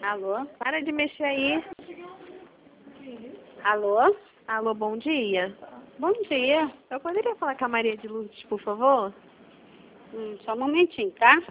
Alô? Para de mexer aí. Alô? Alô, bom dia. Bom dia. Eu poderia falar com a Maria de Lourdes, por favor? Só um momentinho, tá?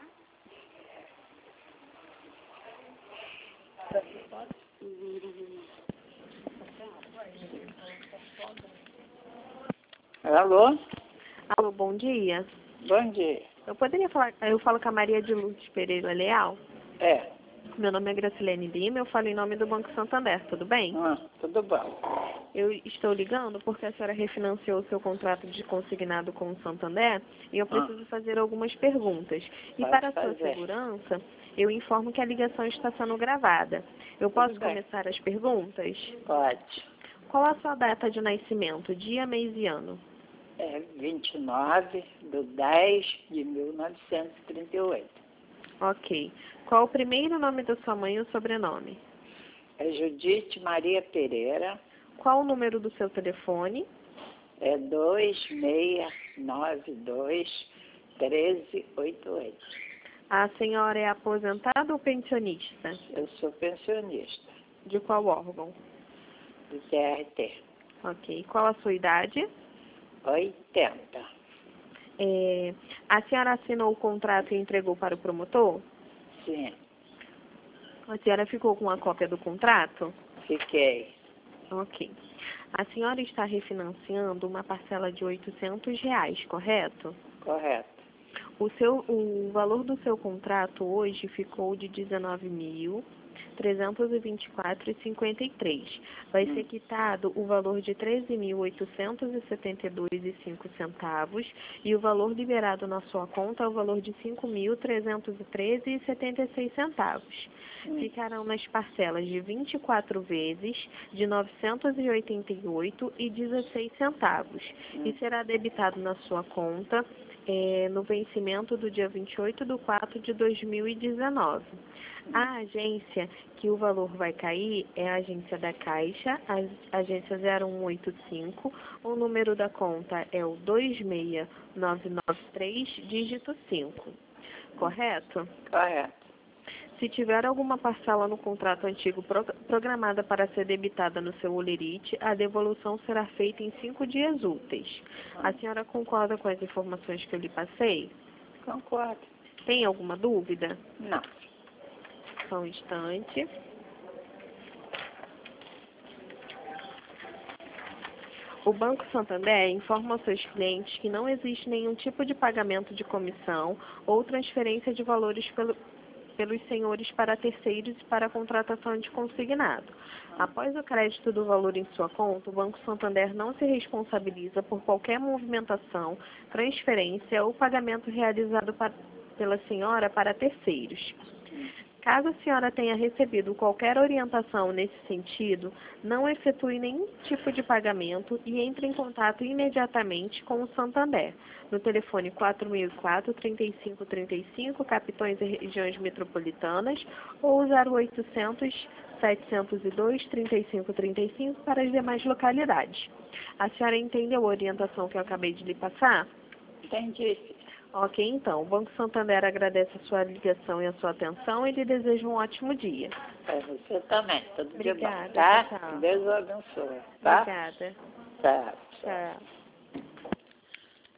Alô? Alô, bom dia. Bom dia. Eu falo com a Maria de Lourdes Pereira Leal. É. Meu nome é Gracilene Lima, eu falo em nome do Banco Santander, tudo bem? Tudo bom. Eu estou ligando porque a senhora refinanciou o seu contrato de consignado com o Santander e eu preciso fazer algumas perguntas. E Pode para a sua fazer. segurança, eu informo que a ligação está sendo gravada. Eu posso bem. começar as perguntas? Pode. Qual a sua data de nascimento, dia, mês e ano? É 29/10/1938. Ok. Qual o primeiro nome da sua mãe e o sobrenome? É Judite Maria Pereira. Qual o número do seu telefone? É 2692-1388. A senhora é aposentada ou pensionista? Eu sou pensionista De qual órgão? do TRT. Ok. Qual a sua idade? 80. A senhora assinou o contrato e entregou para o promotor? Sim, A senhora ficou com a cópia do contrato? fiquei. Ok. A senhora está refinanciando uma parcela de R$ 800, correto? Correto. O valor do seu contrato hoje ficou de R$ 19.324,53. Vai ser quitado o valor de R$ 13.872,05 e o valor liberado na sua conta é o valor de R$ 5.313,76. Ficarão nas parcelas de 24 vezes de R$ 988,16 e será debitado na sua conta no vencimento do dia 28/4/2019. A agência que o valor vai cair é a agência da Caixa, a agência 0185, o número da conta é o 26993, dígito 5. Correto? Correto. Se tiver alguma parcela no contrato antigo programada para ser debitada no seu holerite, a devolução será feita em 5 dias úteis. A senhora concorda com as informações que eu lhe passei? Concordo. Tem alguma dúvida? Não. Só um instante. O Banco Santander informa aos seus clientes que não existe nenhum tipo de pagamento de comissão ou transferência de valores pelos senhores para terceiros e para a contratação de consignado. Após o crédito do valor em sua conta, o Banco Santander não se responsabiliza por qualquer movimentação, transferência ou pagamento realizado pela senhora para terceiros. Caso a senhora tenha recebido qualquer orientação nesse sentido, não efetue nenhum tipo de pagamento e entre em contato imediatamente com o Santander, no telefone 4004-3535, Capitões e Regiões Metropolitanas, ou 0800 702 3535 para as demais localidades. A senhora entendeu a orientação que eu acabei de lhe passar? Entendi. Ok, então. O Banco Santander agradece a sua ligação e a sua atenção e lhe deseja um ótimo dia. Para você também. Tudo de bom, Obrigada, tá? tchau. Deus o abençoe, tá? Obrigada. Tá. Tchau.